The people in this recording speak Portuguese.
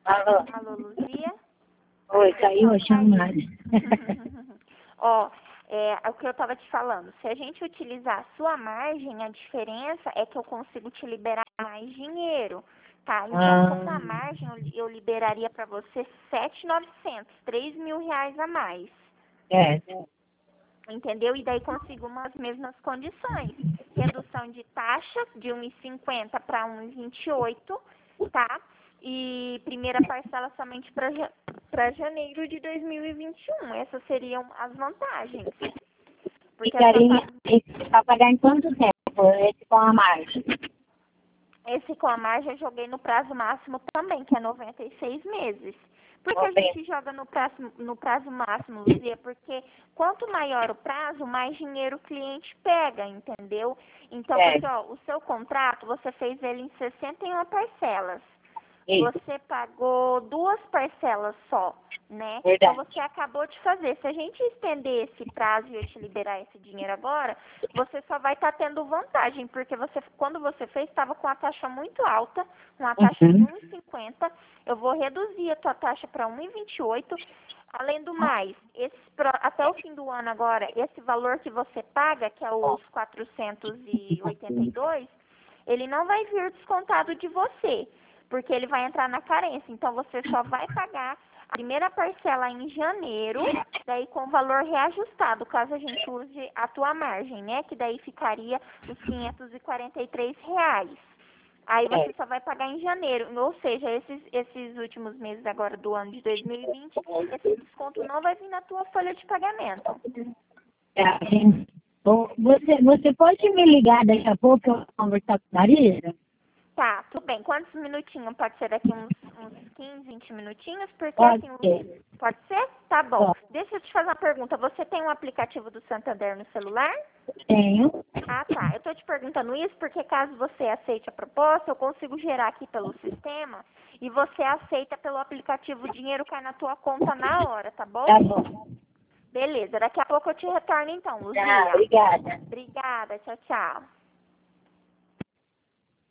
Alô? Alô, Luzia? Oi, caiu a chamada. Ó, o que eu estava te falando, se a gente utilizar a sua margem, a diferença é que eu consigo te liberar mais dinheiro, tá? Então, com a margem, eu liberaria para você 7.900, R$ 3.000 a mais, É, entendeu? E daí consigo umas mesmas condições. Redução de taxa de 1,50 para 1,28, tá? E primeira parcela somente para janeiro de 2021. Essas seriam as vantagens. Porque a sua ficaria, para pagar em quanto tempo? Esse com a margem? esse com a margem eu joguei no prazo máximo também, que é 96 meses. Por que a gente joga no prazo máximo, Luzia? Porque quanto maior o prazo, mais dinheiro o cliente pega, entendeu? Então, porque ó, o seu contrato, você fez ele em 61 parcelas. Você pagou 2 parcelas só, né? Verdade. Então você acabou de fazer. Se a gente estender esse prazo e eu te liberar esse dinheiro agora, você só vai estar tendo vantagem, porque você, quando você fez, estava com a taxa muito alta, uma taxa de 1,50. Eu vou reduzir a tua taxa para 1,28. Além do mais, até o fim do ano agora, esse valor que você paga, que é os 482, ele não vai vir descontado de você, porque ele vai entrar na carência. Então, você só vai pagar a primeira parcela em janeiro, daí com o valor reajustado, caso a gente use a tua margem, né? Que daí ficaria os R$ 543. Aí você só vai pagar em janeiro, ou seja, esses últimos meses agora do ano de 2020, esse desconto não vai vir na tua folha de pagamento. Você pode me ligar daqui a pouco eu vou conversar com a Marisa? Tá, tudo bem. Quantos minutinhos? Pode ser daqui uns 15, 20 minutinhos? Porque Pode assim, ser. pode ser? Tá bom. Pode. Deixa eu te fazer uma pergunta. Você tem um aplicativo do Santander no celular? Tenho. Ah, tá. Eu tô te perguntando isso porque caso você aceite a proposta, eu consigo gerar aqui pelo sistema e você aceita pelo aplicativo, o dinheiro cai na tua conta na hora, tá bom? Tá bom. Beleza. Daqui a pouco eu te retorno então, Tá, Luzia. obrigada. Obrigada. Tchau, tchau.